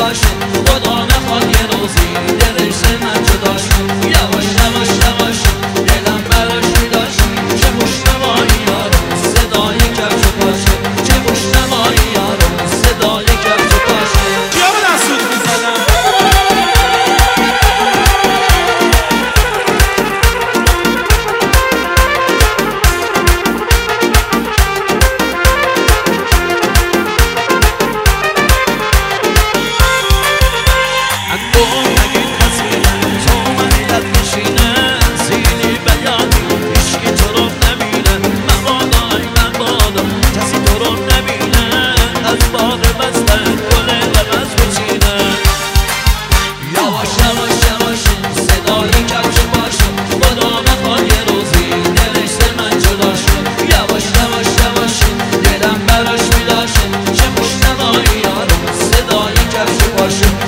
باشه، خدا نخواد یه روزی دلش ز من جدا شه. یواش یواش یواش دلم براش میداشه، چه خوشنمایی یارو صدای کفش و پاشه، چه خوشنمایی یارو صدای کفش و پاشه. کیا به دستور میزنم؟ دلم براش میداشه، چه خوشنمایی یارو صدای کفش و پاشه.